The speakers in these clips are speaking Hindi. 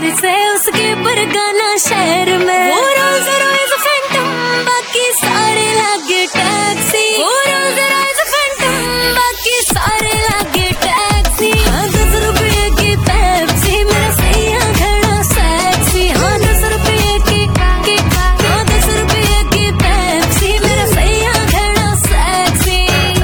शहर से उसके बरगाना शहर में। वो रोल्स रॉयस फैंटम बाकी सारे लागे टैक्सी। वो रोल्स रॉयस फैंटम बाकी सारे लागे टैक्सी। हाँ 10 रुपये की पेप्सी मेरा सैया घड़ा सेक्सी। हाँ 10 रुपये की हाँ 10 रुपये की पेप्सी मेरा सैया घड़ा सेक्सी।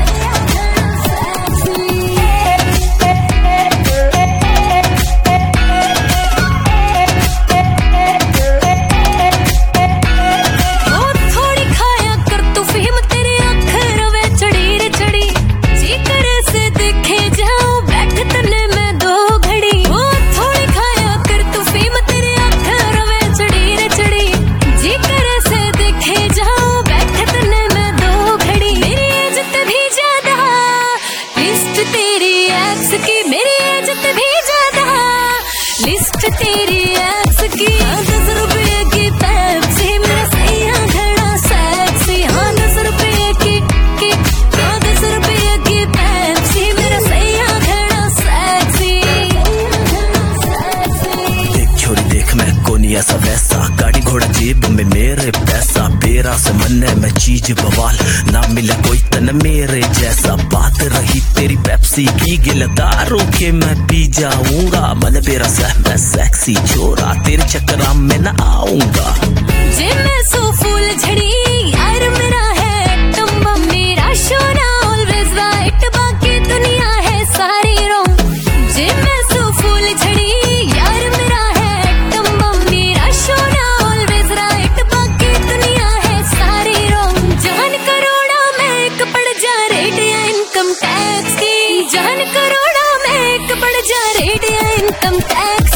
लिस्ट तेरी एक्स की 10 रुपये की पेप्सी मेरा सैया घड़ा सेक्सी। हाँ 10 रुपये की हाँ 10 रुपये की पेप्सी मेरा सैया घड़ा सेक्सी। देख छोरी देख मैं कोनी ऐसा वैसा, गाड़ी घोड़ा जेब में मेरे पैसा। बेरा से मन है मैं चीज बवाल, ना मिला कोई तन मेरे जैसा। बात रही तेरी पेप्सी की गिलदारों के मैं पी जाऊंगा। मन बेरा से मैं सेक्सी छोरा, तेरे चक्कर में ना आऊंगा। जे मैं सो फूल झड़ी यार मेरा है टम्बा मेरा शोना ऑलवेज राइट बाकी दुनिया है सारी रॉन्ग। जे मैं सो फूल झड़ी यार मेरा है टम्बा मेरा शोना ऑलवेज राइट बाकी दुनिया है सारी रॉन्ग। जान करोड़ा में एक पड़ जा रेट या इनकम टैक्स की। जान करोड़ा में एक पड़ जा रेट या इनकम टैक्स